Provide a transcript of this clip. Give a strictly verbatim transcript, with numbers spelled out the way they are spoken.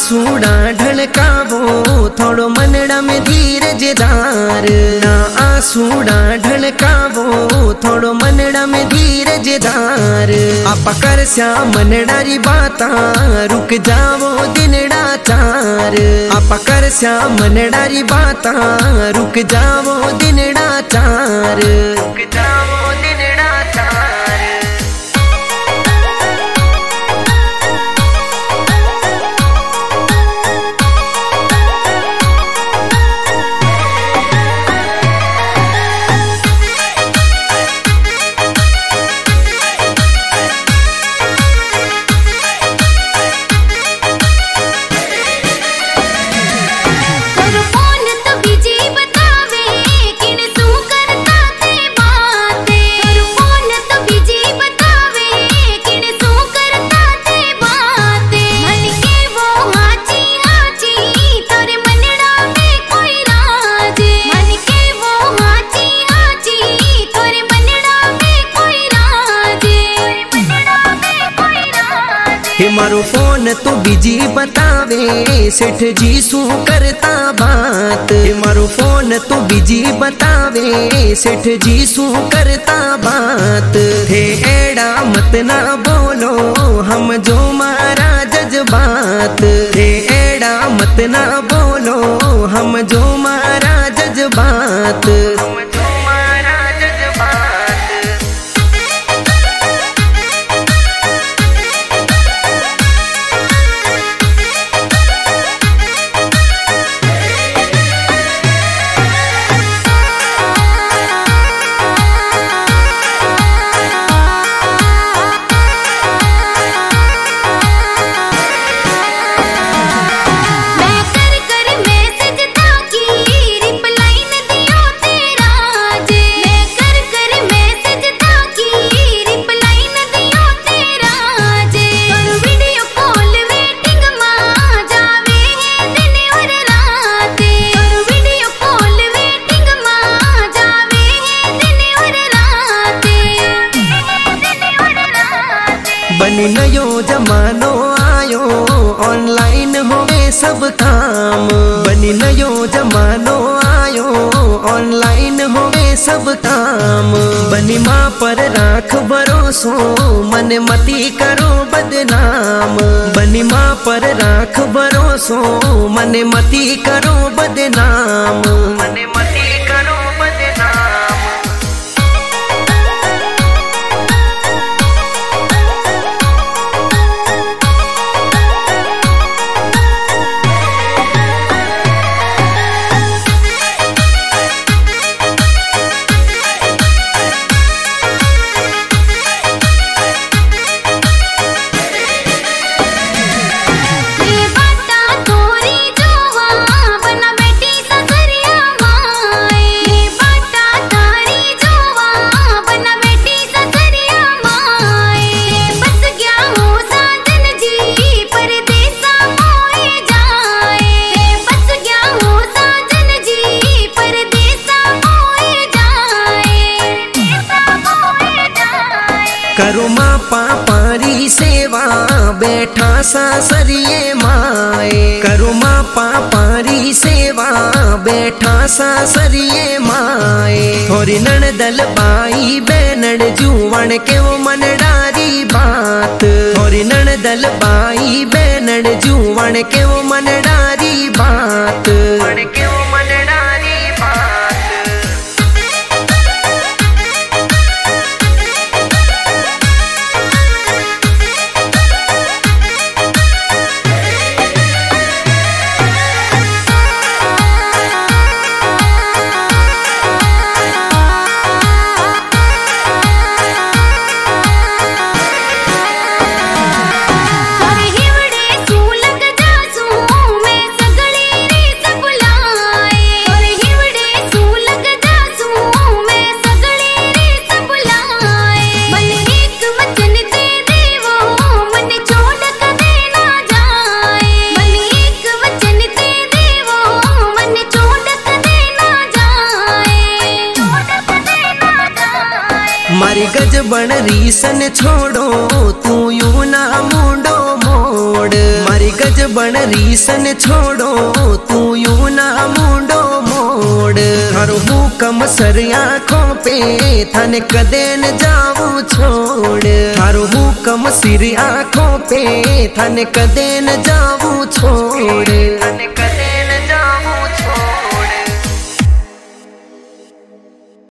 आसूड़ा ढलकावो थोड़ो मनड़ा में धीरज धार। ना आसूड़ा ढलकावो थोड़ो मनड़ा में धीरज धार। आपा कर स्या मनड़ा री बाता रुक जावो दिनड़ा चार। आपा कर स्या मनड़ा री बाता रुक जावो दिनड़ा चार। रुक जावो दिनड़ा चार। हे मारो फोन तो बिजी बतावे सेठ जी सू करता बात। हे मारो फोन तो बिजी बतावे सेठ जी सू करता बात। थे एड़ा मत ना बोलो हम जो मारा जज्बात। थे एड़ा मत ना बोलो हम जो मारा जज्बात। बनी नयो जमानो आयो ऑनलाइन होवे सब काम। बनी नयो जमानो आयो ऑनलाइन होवे सब काम। बनी माँ पर राख भरोसो मन मती करो बदनाम। बनी माँ पर राख भरोसो मन मती करो बदनाम। मन मती करो बदनाम। करो माँ पापारी सेवा बैठा सासरिये माए। करो माँ पापारी सेवा बैठा सासरिये माए। थोरी नणदल बाई बैनड़ जुवण के वो मनडारी बात। थोरी नणदल बाई बैनड़ जुवण के वो मनडारी बात। के वो मनडारी बात। हिवड़े सू लग जासू मैं सगड़ी रे सब बन रीसन छोड़ो तू यूं ना मुंडो मोड़। मारी गज बन रीसन छोड़ो तू यूं ना मुंडो मोड़। थारो हुकम सर आँखों पे थाने कदे न जाऊं छोड़। थारो हुकम सिर आँखों पे थाने कदे न जाऊं